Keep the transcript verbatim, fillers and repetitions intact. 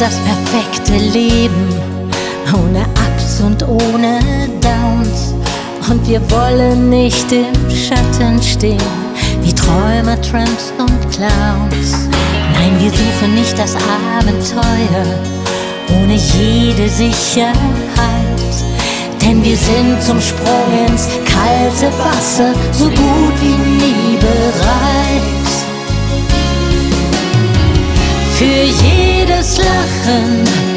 das perfekte Leben, ohne Ups und ohne Downs. Und wir wollen nicht im Schatten stehen, wie Träumer, Tramps und Clowns. Nein, wir suchen nicht das Abenteuer, ohne jede Sicherheit. Denn wir sind zum Sprung ins kalte Wasser so gut wie nie bereit. Für jedes Lachen